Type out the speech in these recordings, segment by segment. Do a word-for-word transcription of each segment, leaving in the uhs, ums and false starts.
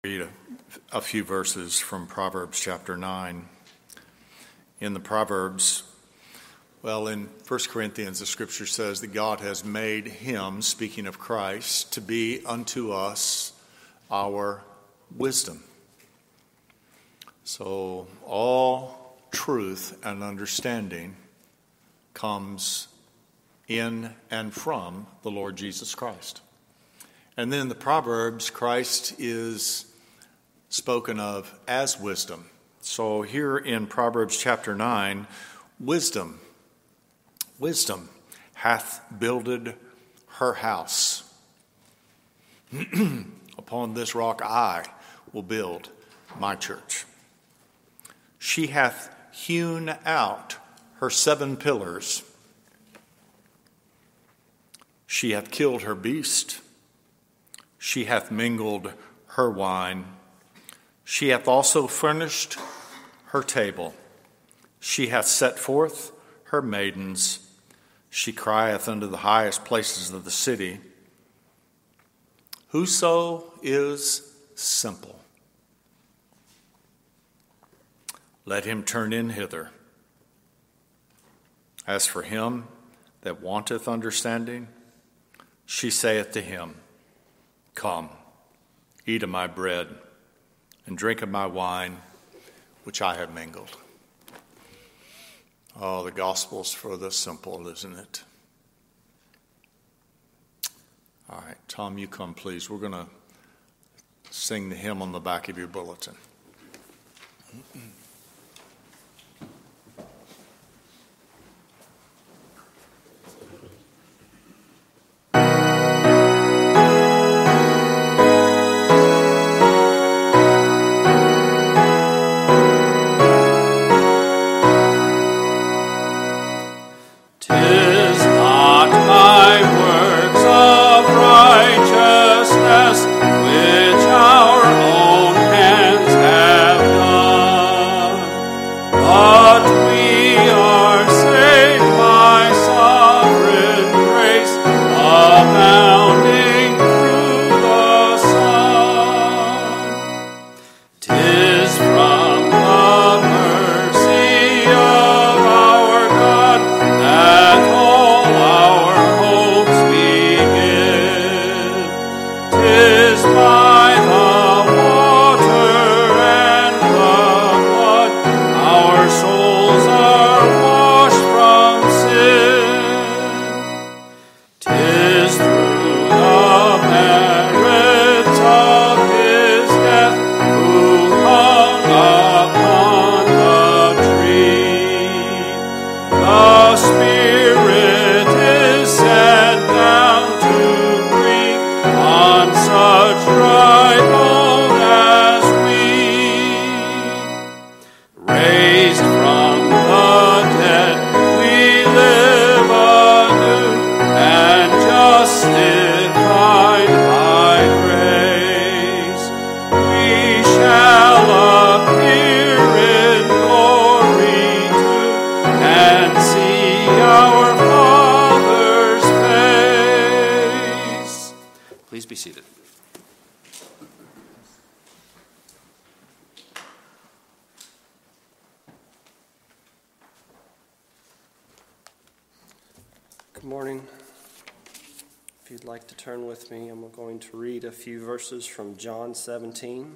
Read a, a few verses from Proverbs chapter nine. In the Proverbs, well, in First Corinthians, the scripture says that God has made him, speaking of Christ, to be unto us our wisdom. So all truth and understanding comes in and from the Lord Jesus Christ. And then in the Proverbs, Christ is spoken of as wisdom. So here in Proverbs chapter nine, wisdom, wisdom hath builded her house. Upon this rock I will build my church. She hath hewn out her seven pillars. She hath killed her beast. She hath mingled her wine. She hath also furnished her table. She hath set forth her maidens. She crieth unto the highest places of the city. Whoso is simple, let him turn in hither. As for him that wanteth understanding, she saith to him, Come, eat of my bread, and drink of my wine, which I have mingled. Oh, the gospel's for the simple, isn't it? All right, Tom, you come, please. We're going to sing the hymn on the back of your bulletin. Good morning. If you'd like to turn with me, I'm going to read a few verses from John seventeen.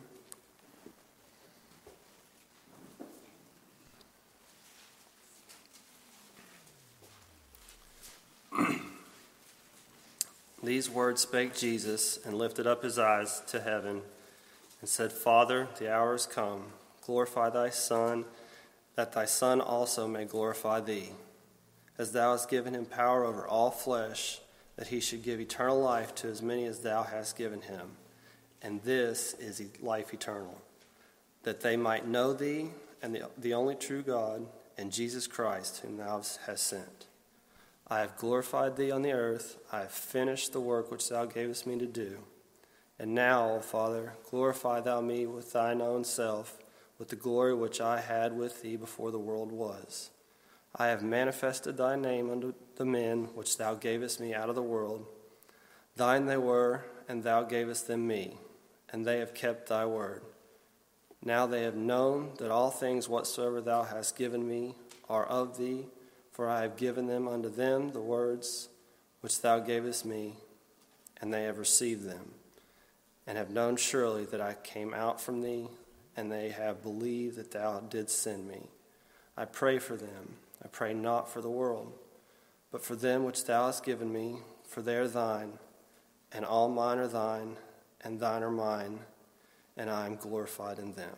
These words spake Jesus, and lifted up his eyes to heaven, and said, Father, the hour is come. Glorify thy Son, that thy Son also may glorify thee, as thou hast given him power over all flesh, that he should give eternal life to as many as thou hast given him. And this is life eternal, that they might know thee, and the, the only true God, and Jesus Christ, whom thou hast sent. I have glorified thee on the earth. I have finished the work which thou gavest me to do. And now, O Father, glorify thou me with thine own self, with the glory which I had with thee before the world was. I have manifested thy name unto the men which thou gavest me out of the world. Thine they were, and thou gavest them me, and they have kept thy word. Now they have known that all things whatsoever thou hast given me are of thee, for I have given them unto them the words which thou gavest me, and they have received them, and have known surely that I came out from thee, and they have believed that thou didst send me. I pray for them. I pray not for the world, but for them which thou hast given me, for they are thine, and all mine are thine, and thine are mine, and I am glorified in them.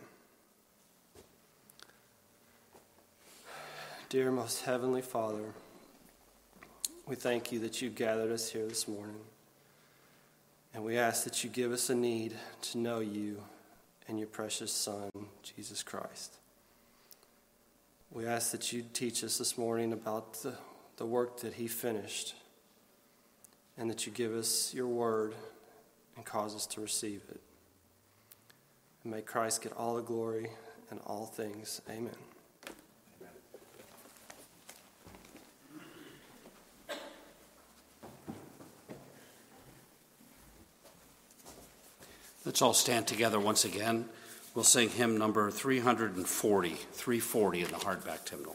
Dear most heavenly Father, we thank you that you gathered us here this morning, and we ask that you give us a need to know you and your precious Son, Jesus Christ. We ask that you teach us this morning about the, the work that he finished, and that you give us your word and cause us to receive it. And may Christ get all the glory and all things. Amen. Let's all stand together once again. We'll sing hymn number three forty, three forty in the hardback hymnal.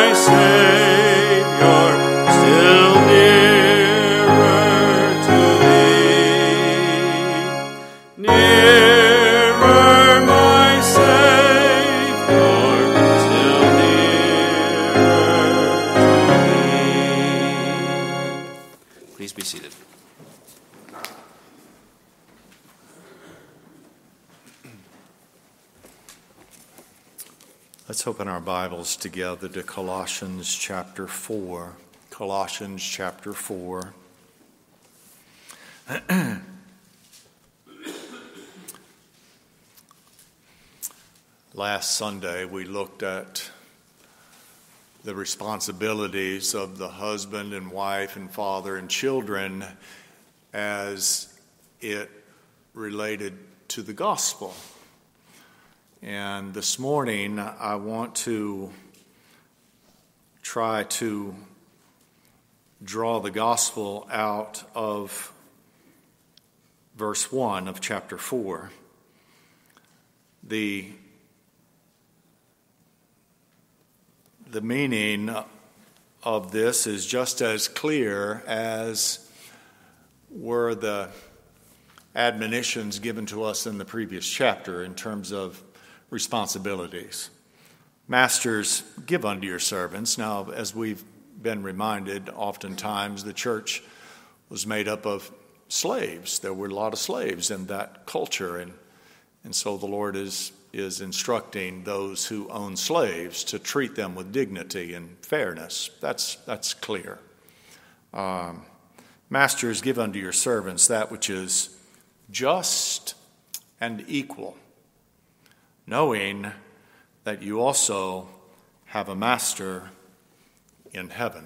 Savior, still nearer to thee. Let's open our Bibles together to Colossians chapter four. Colossians chapter four. Last Sunday we looked at the responsibilities of the husband and wife and father and children as it related to the gospel. And this morning, I want to try to draw the gospel out of verse one of chapter four. The, the meaning of this is just as clear as were the admonitions given to us in the previous chapter in terms of responsibilities. Masters, give unto your servants. Now, as we've been reminded, oftentimes the church was made up of slaves. There were a lot of slaves in that culture, and and so the Lord is is instructing those who own slaves to treat them with dignity and fairness. That's that's clear. Um, Masters, give unto your servants that which is just and equal, knowing that you also have a master in heaven.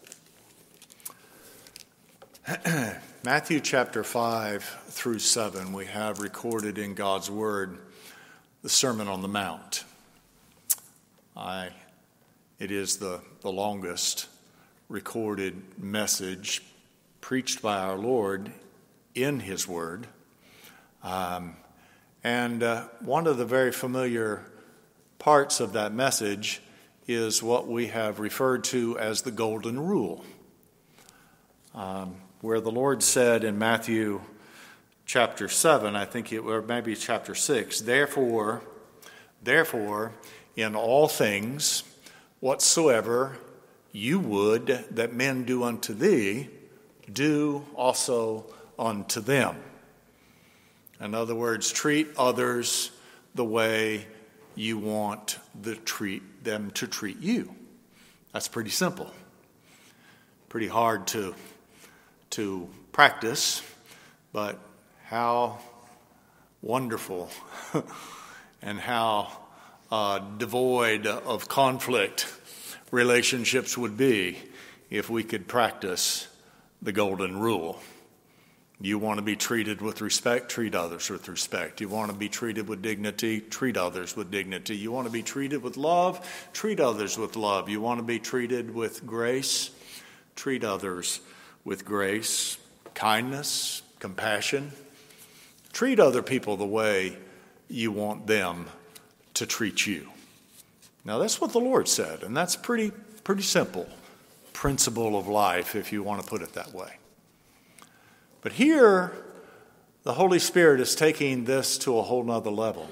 Matthew chapter five through seven, we have recorded in God's Word the Sermon on the Mount. I, it is the, the longest recorded message preached by our Lord in His Word. Um, And uh, one of the very familiar parts of that message is what we have referred to as the Golden Rule, um, where the Lord said in Matthew chapter seven, I think it, or maybe chapter six, therefore, therefore, in all things whatsoever you would that men do unto thee, do also unto them. In other words, treat others the way you want the treat them to treat you. That's pretty simple. Pretty hard to, to practice, but how wonderful and how uh, devoid of conflict relationships would be if we could practice the Golden Rule. You want to be treated with respect, treat others with respect. You want to be treated with dignity, treat others with dignity. You want to be treated with love, treat others with love. You want to be treated with grace, treat others with grace, kindness, compassion. Treat other people the way you want them to treat you. Now that's what the Lord said, and that's pretty, pretty simple principle of life, if you want to put it that way. But here, the Holy Spirit is taking this to a whole nother level.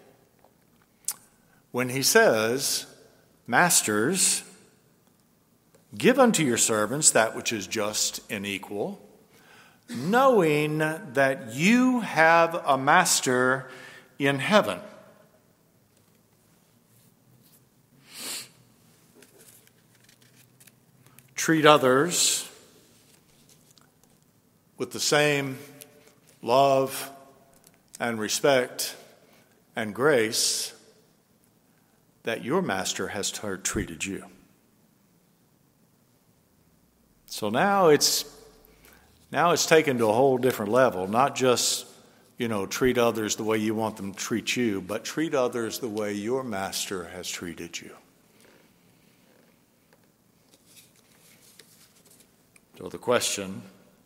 When he says, Masters, give unto your servants that which is just and equal, knowing that you have a master in heaven. Treat others with the same love and respect and grace that your master has treated you. So now it's now it's taken to a whole different level, not just, you know, treat others the way you want them to treat you, but treat others the way your master has treated you. So the question,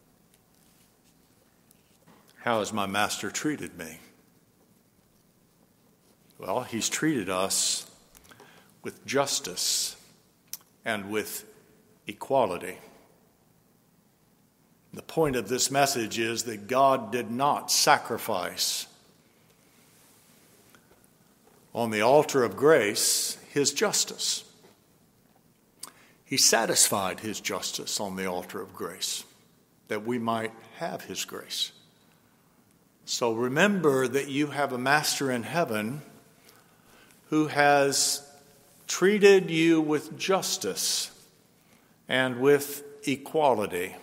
how has my master treated me? Well, he's treated us with justice and with equality. The point of this message is that God did not sacrifice on the altar of grace his justice. He satisfied his justice on the altar of grace that we might have his grace. So remember that you have a master in heaven who has treated you with justice and with equality.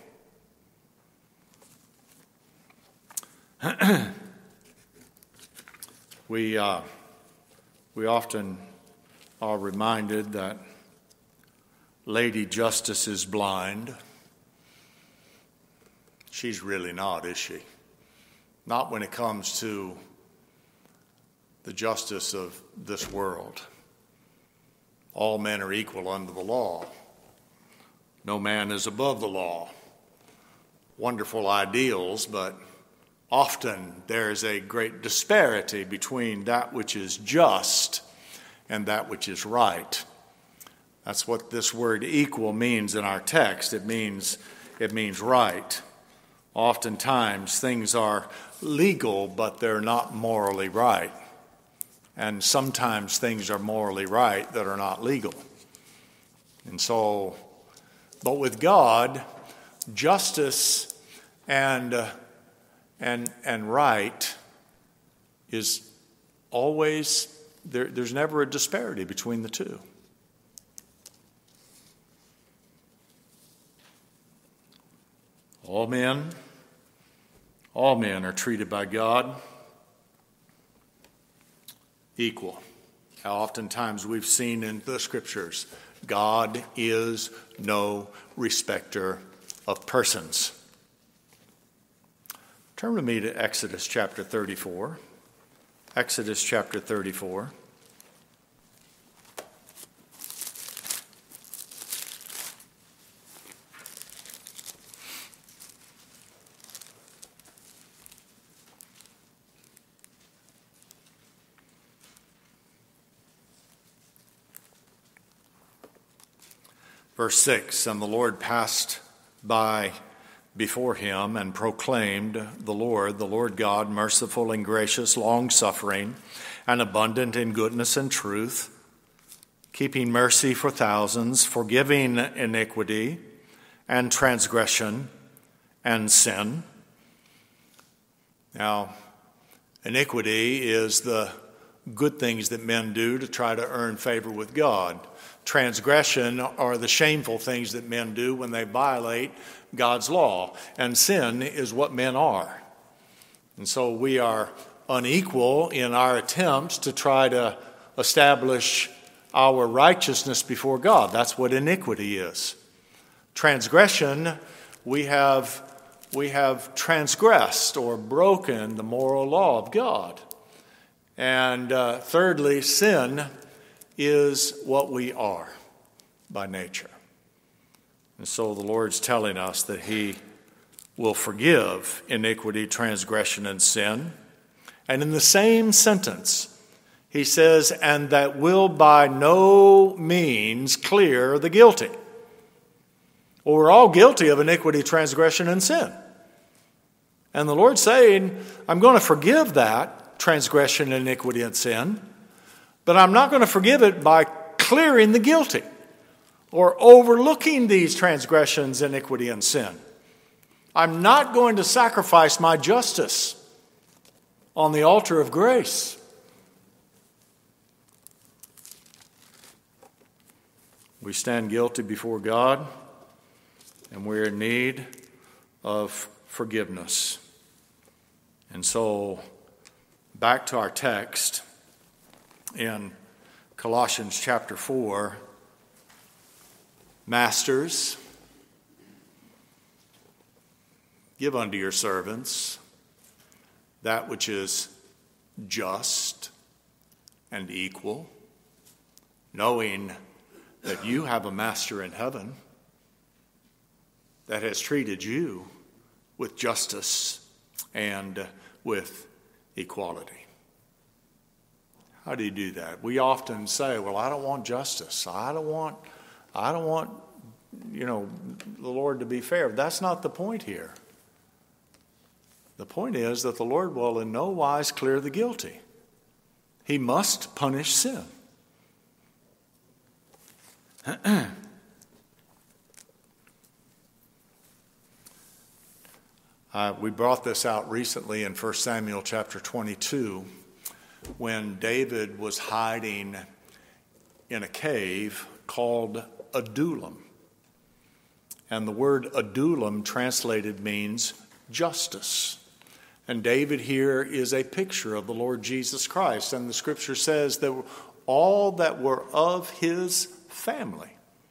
we uh, we often are reminded that Lady Justice is blind. She's really not, is she? Not when it comes to the justice of this world. All men are equal under the law. No man is above the law. Wonderful ideals, but often there is a great disparity between that which is just and that which is right. That's what this word equal means in our text. It means, it means right. Oftentimes things are legal, but they're not morally right. And sometimes things are morally right that are not legal. And so, but with God, justice and uh, and and right is always there. There's never a disparity between the two. All men, all men are treated by God equal. How oftentimes we've seen in the scriptures, God is no respecter of persons. Turn with me to Exodus chapter thirty-four. Exodus chapter thirty-four. Verse six, and the Lord passed by before him and proclaimed, the Lord, the Lord God, merciful and gracious, long-suffering, and abundant in goodness and truth, keeping mercy for thousands, forgiving iniquity and transgression and sin. Now, iniquity is the good things that men do to try to earn favor with God. Transgression are the shameful things that men do when they violate God's law. And sin is what men are. And so we are unequal in our attempts to try to establish our righteousness before God. That's what iniquity is. Transgression, we have, we have transgressed or broken the moral law of God. And uh, thirdly, sin is what we are by nature. And so the Lord's telling us that he will forgive iniquity, transgression, and sin. And in the same sentence, he says, and that will by no means clear the guilty. Well, we're all guilty of iniquity, transgression, and sin. And the Lord's saying, I'm going to forgive that transgression, iniquity, and sin, but I'm not going to forgive it by clearing the guilty or overlooking these transgressions, iniquity, and sin. I'm not going to sacrifice my justice on the altar of grace. We stand guilty before God, and we're in need of forgiveness. And so, back to our text in Colossians chapter four. Masters, give unto your servants that which is just and equal, knowing that you have a master in heaven that has treated you with justice and with equality. How do you do that? We often say, well, I don't want justice. I don't want, I don't want, you know, the Lord to be fair. That's not the point here. The point is that the Lord will in no wise clear the guilty. He must punish sin. uh, we brought this out recently in First Samuel chapter twenty-two when David was hiding in a cave called Adullam. And the word Adullam translated means justice. And David here is a picture of the Lord Jesus Christ. And the scripture says that all that were of his family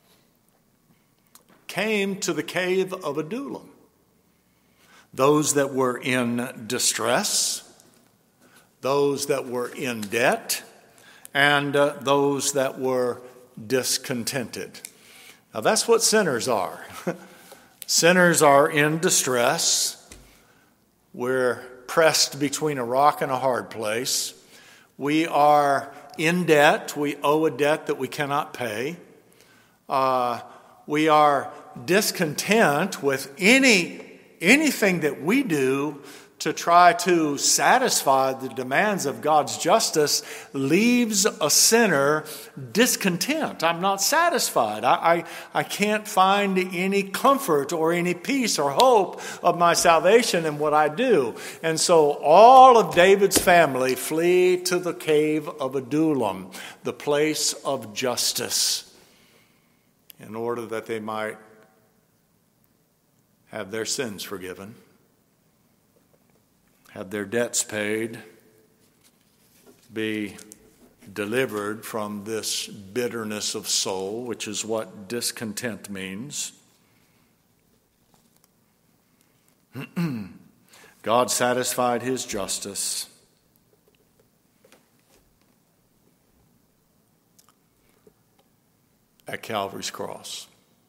came to the cave of Adullam. Those that were in distress, those that were in debt, and uh, those that were discontented. Now that's what sinners are. Sinners are in distress. We're pressed between a rock and a hard place. We are in debt. We owe a debt that we cannot pay. Uh, we are discontent with any anything that we do to try to satisfy the demands of God's justice leaves a sinner discontent. I'm not satisfied. I, I, I can't find any comfort or any peace or hope of my salvation in what I do. And so all of David's family flee to the cave of Adullam, the place of justice, in order that they might have their sins forgiven, have their debts paid, be delivered from this bitterness of soul, which is what discontent means. God satisfied his justice. At Calvary's cross.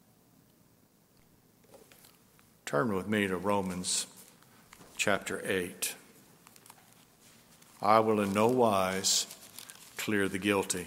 Turn with me to Romans chapter eight. I will in no wise clear the guilty.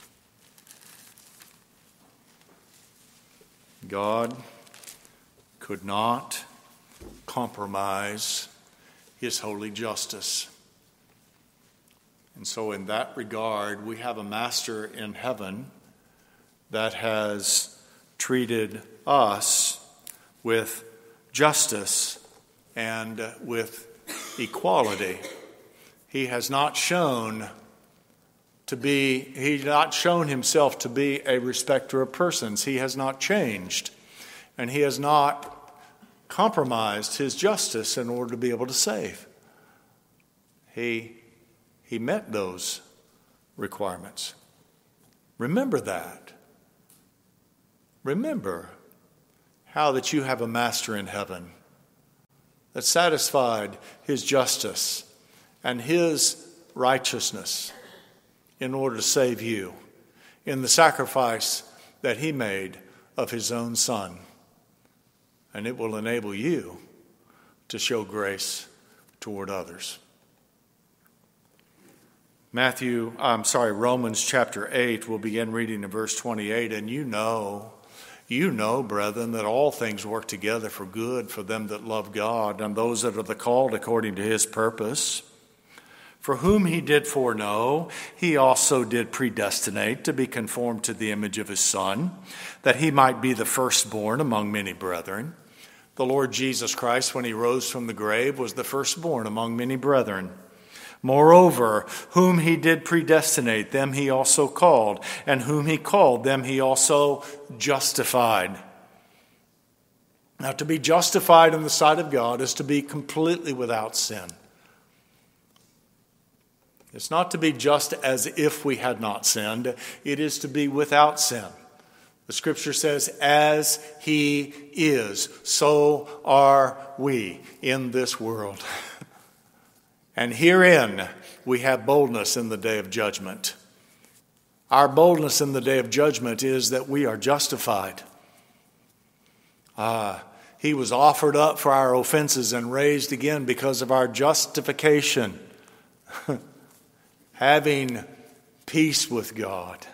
God could not compromise his holy justice. And so in that regard, we have a master in heaven that has treated us with justice and with equality. He has not shown to be, he's not shown himself to be a respecter of persons. He has not changed, and he has not compromised his justice in order to be able to save. He, he met those requirements. Remember that. Remember how that you have a master in heaven that satisfied his justice and his righteousness in order to save you in the sacrifice that he made of his own son. And it will enable you to show grace toward others. Matthew, I'm sorry, Romans chapter eight, we'll begin reading in verse twenty-eight, and you know You know, brethren, that all things work together for good for them that love God and those that are the called according to his purpose. For whom he did foreknow, he also did predestinate to be conformed to the image of his Son, that he might be the firstborn among many brethren. The Lord Jesus Christ, when he rose from the grave, was the firstborn among many brethren. Moreover, whom he did predestinate, them he also called, and whom he called, them he also justified. Now, to be justified in the sight of God is to be completely without sin. It's not to be just as if we had not sinned. It is to be without sin. The scripture says, as he is, so are we in this world. And herein we have boldness in the day of judgment. Our boldness in the day of judgment is that we are justified. Uh, he was offered up for our offenses and raised again because of our justification. Having peace with God.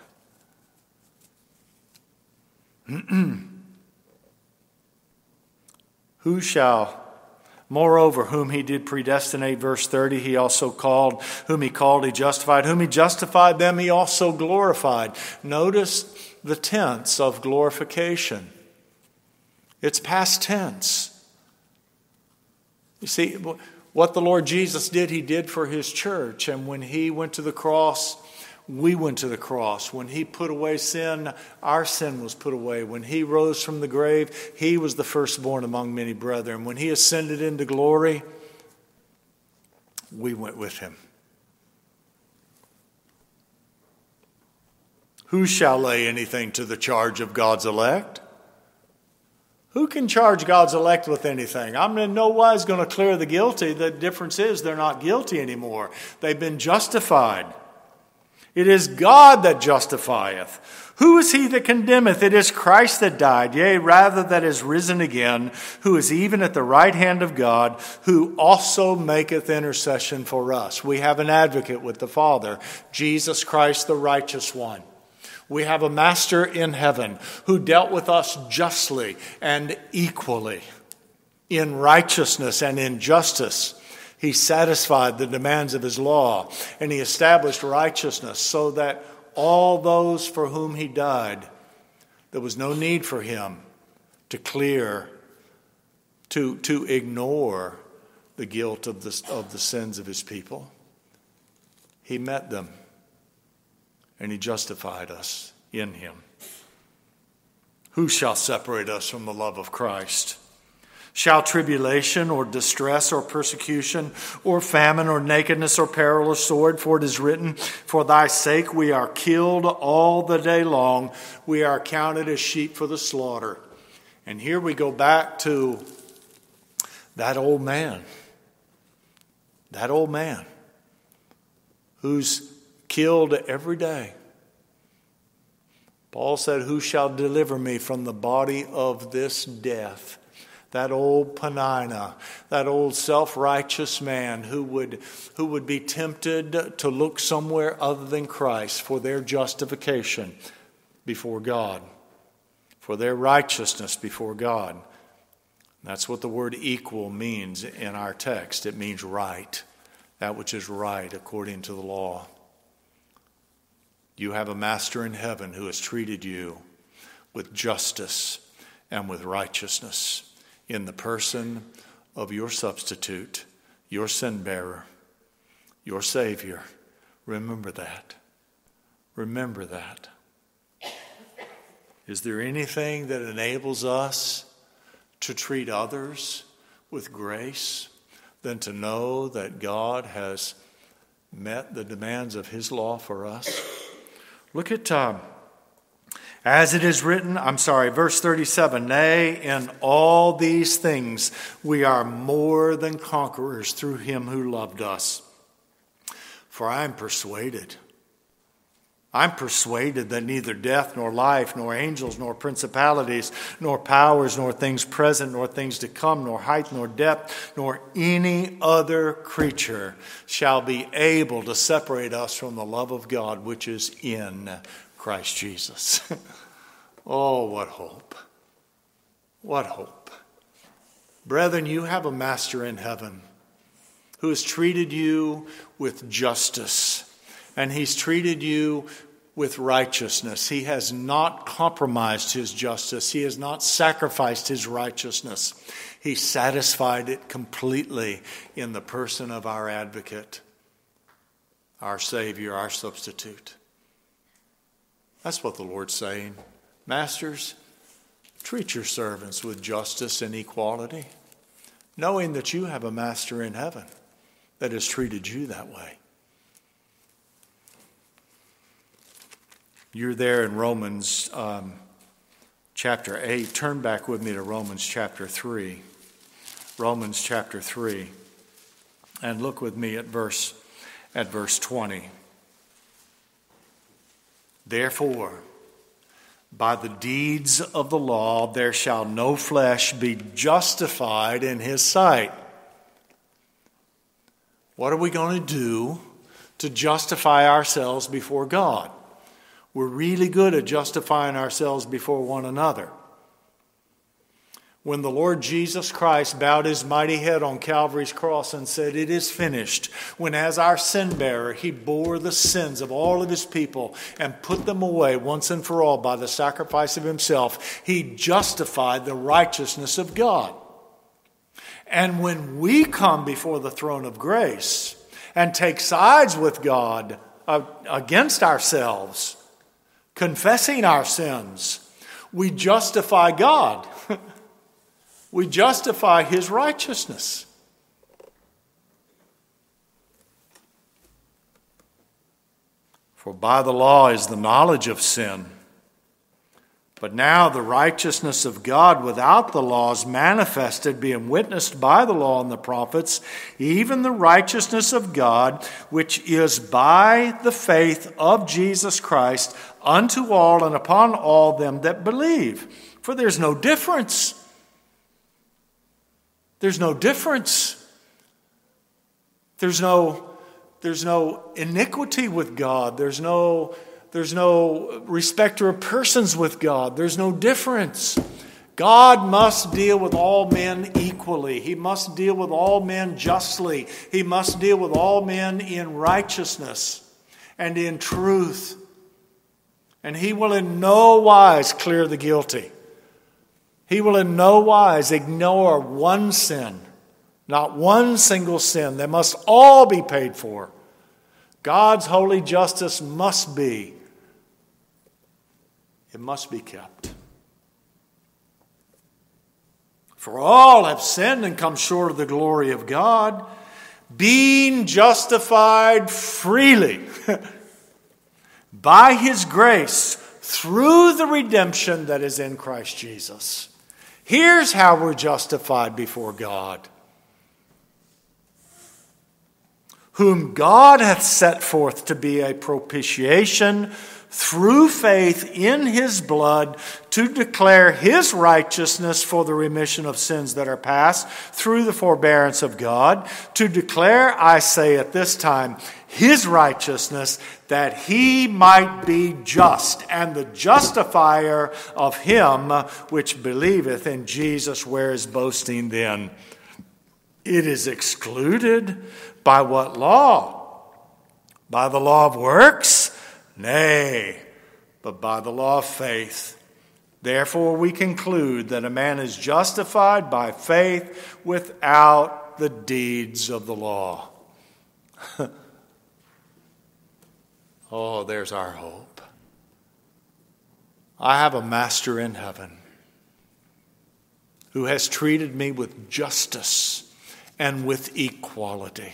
Who shall... Moreover, whom he did predestinate, verse thirty, he also called. Whom he called, he justified. Whom he justified, them he also glorified. Notice the tense of glorification. It's past tense. You see, what the Lord Jesus did, he did for his church. And when he went to the cross, we went to the cross. When he put away sin, our sin was put away. When he rose from the grave, he was the firstborn among many brethren. When he ascended into glory, we went with him. Who shall lay anything to the charge of God's elect? Who can charge God's elect with anything? I'm in no wise going to clear the guilty. The difference is they're not guilty anymore. They've been justified. It is God that justifieth. Who is he that condemneth? It is Christ that died, yea, rather that is risen again, who is even at the right hand of God, who also maketh intercession for us. We have an advocate with the Father, Jesus Christ, the righteous one. We have a master in heaven who dealt with us justly and equally in righteousness and in justice. He satisfied the demands of his law, and he established righteousness so that all those for whom he died, there was no need for him to clear, to, to ignore the guilt of the, of the sins of his people. He met them. And he justified us in him. Who shall separate us from the love of Christ? Shall tribulation or distress or persecution or famine or nakedness or peril or sword? For it is written, for thy sake we are killed all the day long. We are counted as sheep for the slaughter. And here we go back to that old man. That old man who's killed every day. Paul said, who shall deliver me from the body of this death? That old Penina, that old self-righteous man who would, who would be tempted to look somewhere other than Christ for their justification before God, for their righteousness before God. That's what the word equal means in our text. It means right, that which is right according to the law. You have a master in heaven who has treated you with justice and with righteousness in the person of your substitute, your sin bearer, your Savior. Remember that. Remember that. Is there anything that enables us to treat others with grace than to know that God has met the demands of his law for us? Look at, um, as it is written, I'm sorry, verse thirty-seven, nay, in all these things we are more than conquerors through him who loved us. For I am persuaded, I'm persuaded that neither death, nor life, nor angels, nor principalities, nor powers, nor things present, nor things to come, nor height, nor depth, nor any other creature shall be able to separate us from the love of God which is in Christ Jesus. Oh, what hope. What hope. Brethren, you have a master in heaven who has treated you with justice. And he's treated you with righteousness. He has not compromised his justice. He has not sacrificed his righteousness. He satisfied it completely in the person of our advocate, our Savior, our substitute. That's what the Lord's saying. Masters, treat your servants with justice and equality, knowing that you have a master in heaven that has treated you that way. You're there in Romans um, chapter eight. Turn back with me to Romans chapter three. Romans chapter three. And look with me at verse, at verse twenty. Therefore, by the deeds of the law, there shall no flesh be justified in his sight. What are we going to do to justify ourselves before God? We're really good at justifying ourselves before one another. When the Lord Jesus Christ bowed his mighty head on Calvary's cross and said, it is finished, when as our sin bearer he bore the sins of all of his people and put them away once and for all by the sacrifice of himself, he justified the righteousness of God. And when we come before the throne of grace and take sides with God uh, against ourselves, confessing our sins. We justify God. We justify his righteousness. For by the law is the knowledge of sin. But now the righteousness of God without the law is manifested, being witnessed by the law and the prophets, even the righteousness of God, which is by the faith of Jesus Christ unto all and upon all them that believe. For there's no difference. There's no difference. There's no, there's no iniquity with God. There's no... There's no respecter of persons with God. There's no difference. God must deal with all men equally. He must deal with all men justly. He must deal with all men in righteousness and in truth. And he will in no wise clear the guilty. He will in no wise ignore one sin. Not one single sin. They must all be paid for. God's holy justice must be It must be kept. For all have sinned and come short of the glory of God, being justified freely by his grace through the redemption that is in Christ Jesus. Here's how we're justified before God. Whom God hath set forth to be a propitiation through faith in his blood, to declare his righteousness for the remission of sins that are past, through the forbearance of God, to declare, I say at this time, his righteousness, that he might be just, and the justifier of him which believeth in Jesus. Where is boasting then? It is excluded. By what law? By the law of works? Nay, but by the law of faith. Therefore we conclude that a man is justified by faith without the deeds of the law. Oh, there's our hope. I have a master in heaven who has treated me with justice and with equality.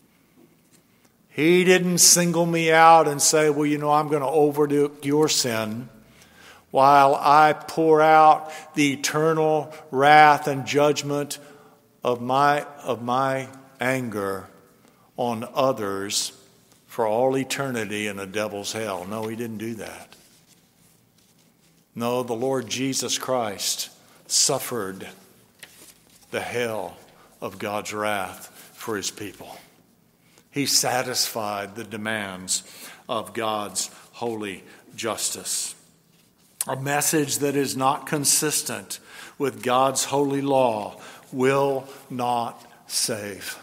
He didn't single me out and say, well, you know, I'm going to overlook your sin while I pour out the eternal wrath and judgment of my, of my anger on others for all eternity in a devil's hell. No, he didn't do that. No, the Lord Jesus Christ suffered the hell of God's wrath for his people. He satisfied the demands of God's holy justice. A message that is not consistent with God's holy law will not save.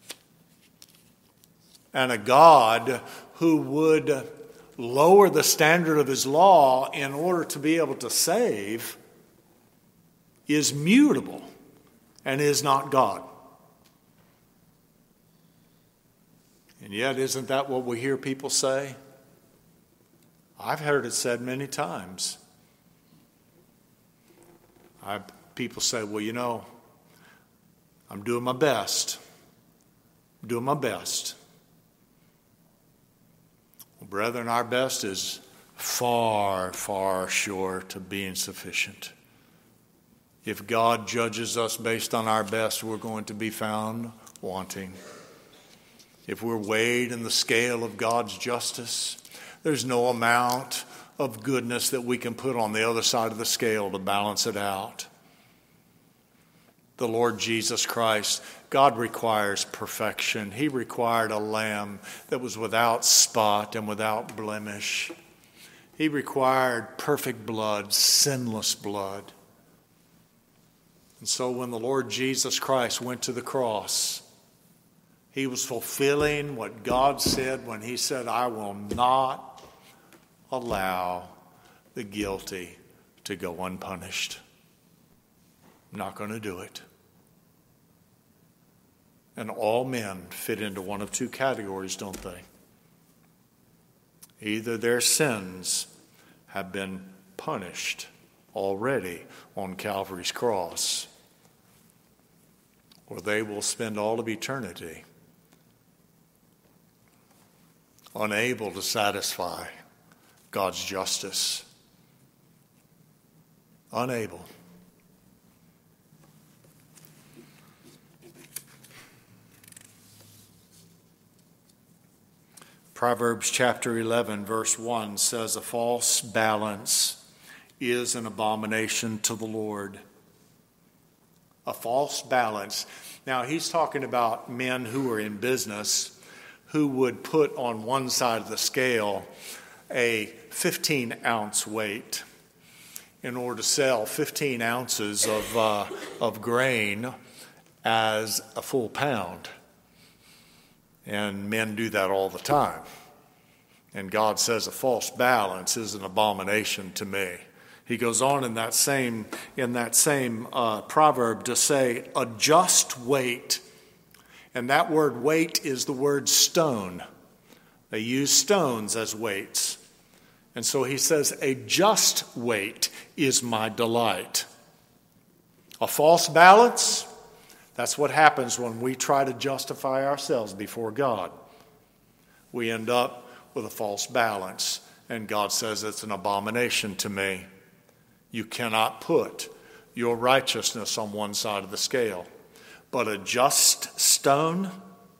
And a God who would lower the standard of his law in order to be able to save is mutable and is not God. And yet, isn't that what we hear people say? I've heard it said many times. I, people say, well, you know, I'm doing my best. I'm doing my best. Well, brethren, our best is far, far short of being sufficient. If God judges us based on our best, we're going to be found wanting. If we're weighed in the scale of God's justice, there's no amount of goodness that we can put on the other side of the scale to balance it out. The Lord Jesus Christ, God requires perfection. He required a lamb that was without spot and without blemish. He required perfect blood, sinless blood. And so when the Lord Jesus Christ went to the cross, he was fulfilling what God said when he said, I will not allow the guilty to go unpunished. I'm not going to do it. And all men fit into one of two categories, don't they? Either their sins have been punished already on Calvary's cross, or they will spend all of eternity unable to satisfy God's justice. Unable. Proverbs chapter eleven, verse one says, "A false balance is an abomination to the Lord." A false balance. Now, he's talking about men who are in business who would put on one side of the scale a fifteen ounce weight in order to sell fifteen ounces of, uh, of grain as a full pound. And men do that all the time. And God says a false balance is an abomination to me. He goes on in that same in that same uh, proverb to say a just weight. And that word weight is the word stone. They use stones as weights. And so he says a just weight is my delight. A false balance, that's what happens when we try to justify ourselves before God. We end up with a false balance, and God says it's an abomination to me. You cannot put your righteousness on one side of the scale. But a just stone,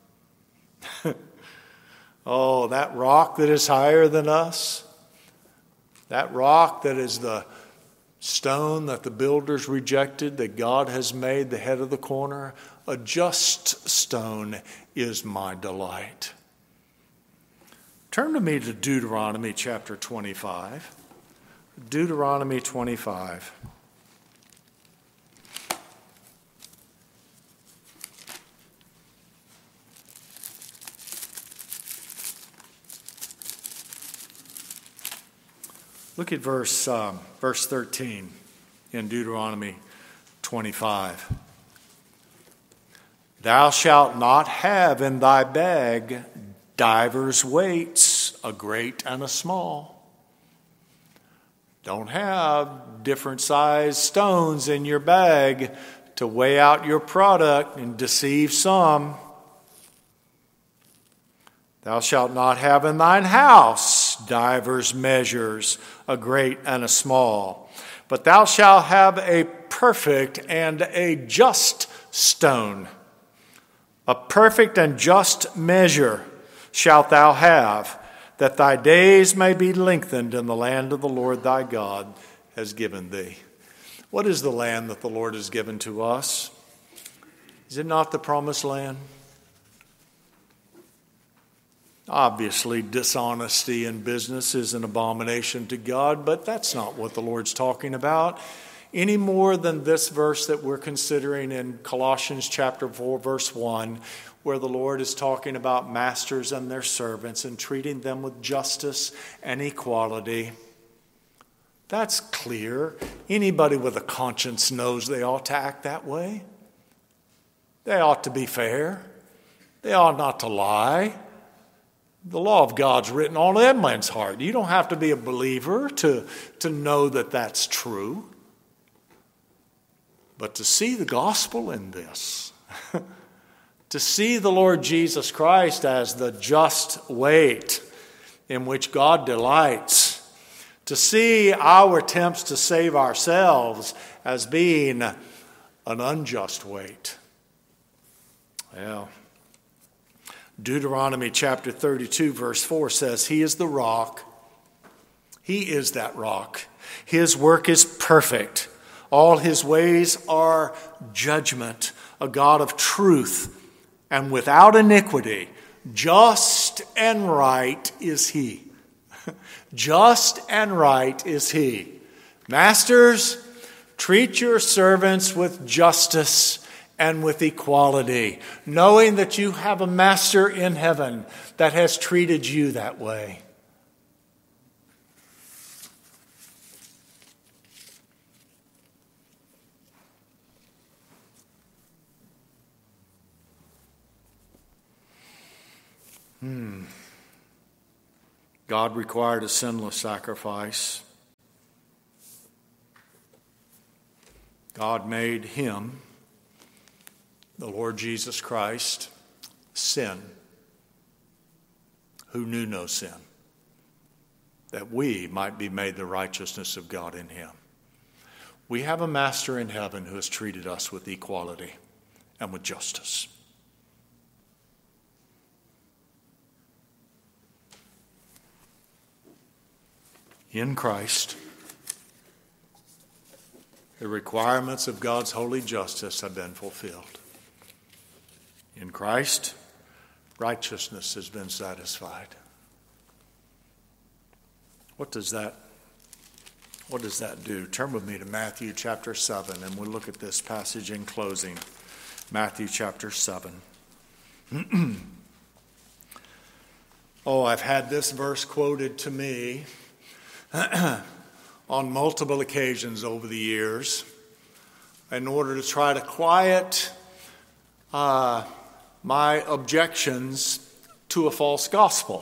oh, that rock that is higher than us, that rock that is the stone that the builders rejected, that God has made the head of the corner, a just stone is my delight. Turn to me to Deuteronomy chapter twenty-five. Deuteronomy twenty-five. Look at verse um, verse thirteen in Deuteronomy twenty-five. Thou shalt not have in thy bag divers weights, a great and a small. Don't have different sized stones in your bag to weigh out your product and deceive some. Thou shalt not have in thine house divers measures, a great and a small. But thou shalt have a perfect and a just stone. A perfect and just measure shalt thou have, that thy days may be lengthened in the land of the Lord thy God has given thee. What is the land that the Lord has given to us? Is it not the promised land? Obviously, dishonesty in business is an abomination to God, but that's not what the Lord's talking about. Any more than this verse that we're considering in Colossians chapter four, verse one, where the Lord is talking about masters and their servants and treating them with justice and equality. That's clear. Anybody with a conscience knows they ought to act that way. They ought to be fair. They ought not to lie. The law of God's written on every man's heart. You don't have to be a believer to, to know that that's true. But to see the gospel in this, to see the Lord Jesus Christ as the just weight in which God delights, to see our attempts to save ourselves as being an unjust weight. Well, Deuteronomy chapter thirty-two, verse four says, He is the rock. He is that rock. His work is perfect. All his ways are judgment, a God of truth and without iniquity. Just and right is he. Just and right is he. Masters, treat your servants with justice and with equality, knowing that you have a master in heaven that has treated you that way. Hmm. God required a sinless sacrifice. God made him, the Lord Jesus Christ, sin, who knew no sin, that we might be made the righteousness of God in him. We have a master in heaven who has treated us with equality and with justice. In Christ, the requirements of God's holy justice have been fulfilled. In Christ, righteousness has been satisfied. What does that, what does that do? Turn with me to Matthew chapter seven, and we'll look at this passage in closing. Matthew chapter seven. Oh, I've had this verse quoted to me on multiple occasions over the years in order to try to quiet uh, my objections to a false gospel.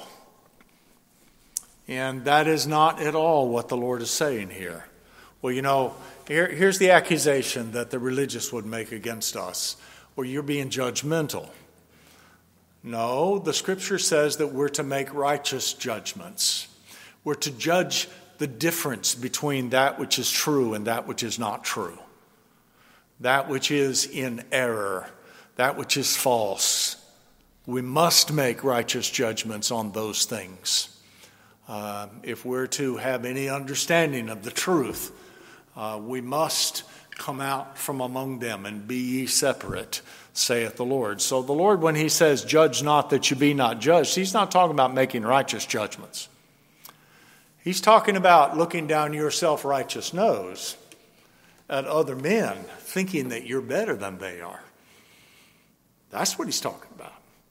And that is not at all what the Lord is saying here. Well, you know, here, here's the accusation that the religious would make against us. Well, you're being judgmental. No, the Scripture says that we're to make righteous judgments. We're to judge the difference between that which is true and that which is not true. That which is in error, that which is false. We must make righteous judgments on those things. Uh, if we're to have any understanding of the truth, uh, we must come out from among them and be ye separate, saith the Lord. So the Lord, when he says, judge not that you be not judged, he's not talking about making righteous judgments. He's talking about looking down your self-righteous nose at other men, thinking that you're better than they are. That's what he's talking about.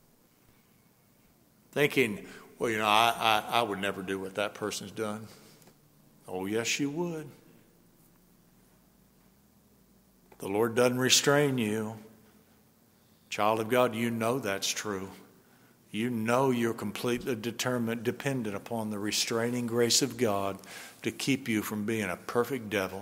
Thinking, well, you know, I, I, I would never do what that person's done. Oh, yes, you would. The Lord doesn't restrain you. Child of God, you know that's true. You know you're completely determined, dependent upon the restraining grace of God to keep you from being a perfect devil.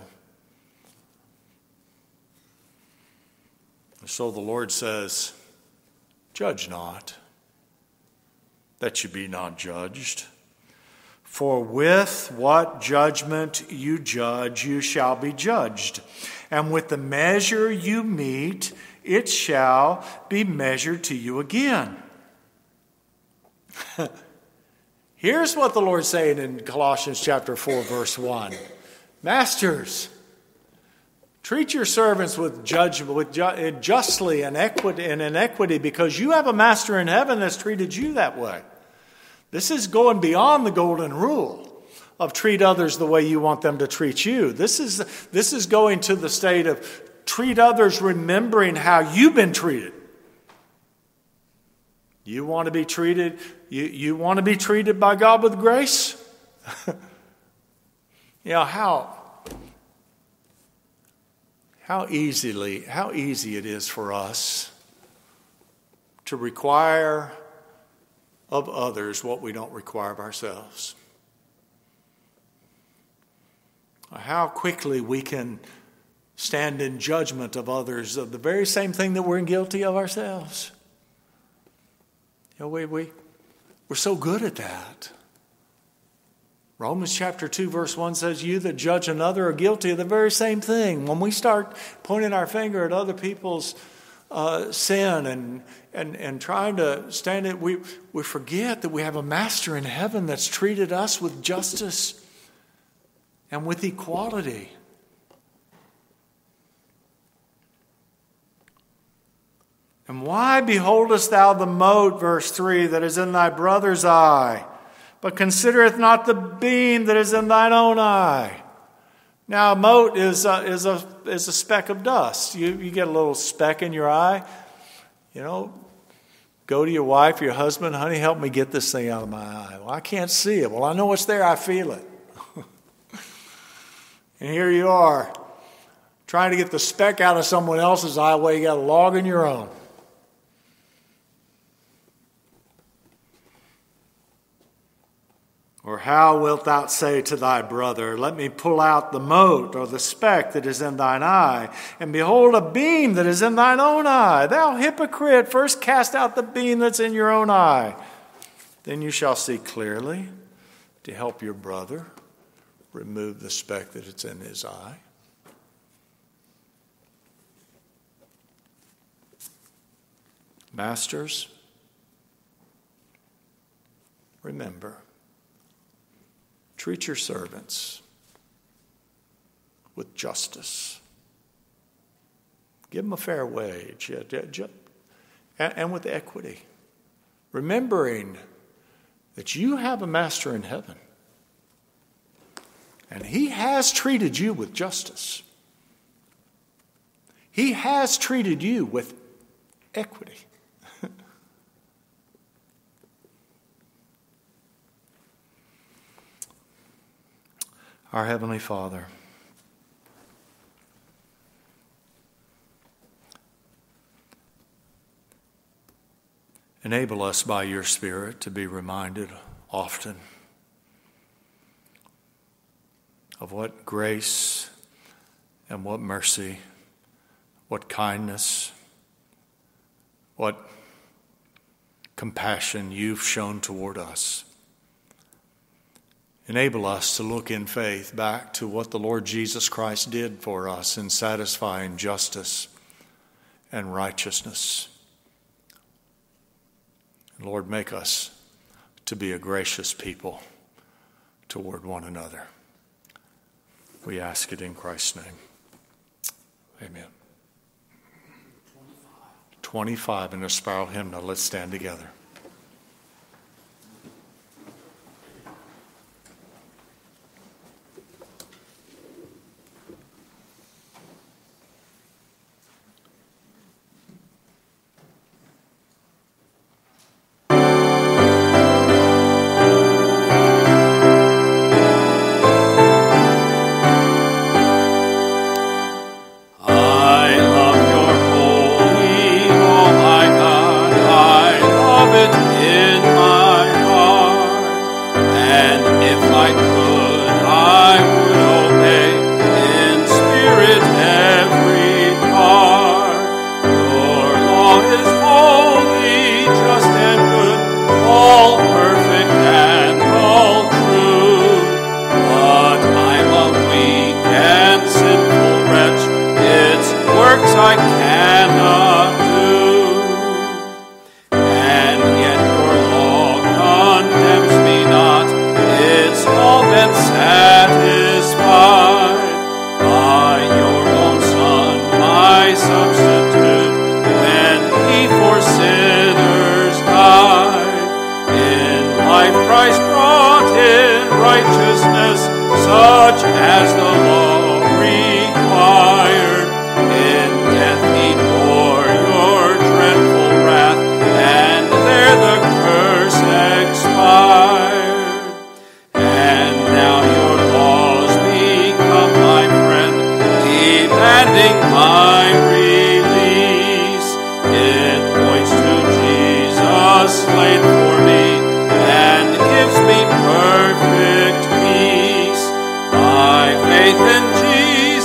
And so the Lord says, judge not, that you be not judged. For with what judgment you judge, you shall be judged. And with the measure you meet, it shall be measured to you again. Here's what the Lord's saying in Colossians chapter four, verse one. Masters, treat your servants with judgment, with ju- justly and equity and in equity, because you have a master in heaven that's treated you that way. This is going beyond the golden rule of treat others the way you want them to treat you. This is this is going to the state of treat others remembering how you've been treated. You want to be treated, you, you want to be treated by God with grace? You know, how, how easily, how easy it is for us to require of others what we don't require of ourselves. How quickly we can stand in judgment of others of the very same thing that we're guilty of ourselves. You know, we, we, we're so good at that. Romans chapter two, verse one says, you that judge another are guilty of the very same thing. When we start pointing our finger at other people's uh, sin and, and, and trying to stand it, we, we forget that we have a master in heaven that's treated us with justice and with equality. And why beholdest thou the mote, verse three, that is in thy brother's eye, but considereth not the beam that is in thine own eye? Now, a mote is a, is a, is a speck of dust. You, you get a little speck in your eye, you know, go to your wife, your husband, honey, help me get this thing out of my eye. Well, I can't see it. Well, I know it's there. I feel it. And here you are, trying to get the speck out of someone else's eye while you got a log in your own. Or Or how wilt thou say to thy brother, let me pull out the mote or the speck that is in thine eye, and behold a beam that is in thine own eye? Thou hypocrite, first cast out the beam that's in your own eye. Then you shall see clearly to help your brother remove the speck that is in his eye. Masters, remember, treat your servants with justice. Give them a fair wage, and with equity, remembering that you have a master in heaven, and he has treated you with justice. He has treated you with equity. Our Heavenly Father, enable us by your Spirit to be reminded often of what grace and what mercy, what kindness, what compassion you've shown toward us. Enable us to look in faith back to what the Lord Jesus Christ did for us in satisfying justice and righteousness. And Lord, make us to be a gracious people toward one another. We ask it in Christ's name. Amen. twenty-five in the spiral hymnal. Let's stand together.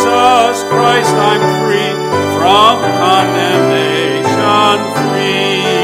Christ I'm free, from condemnation free.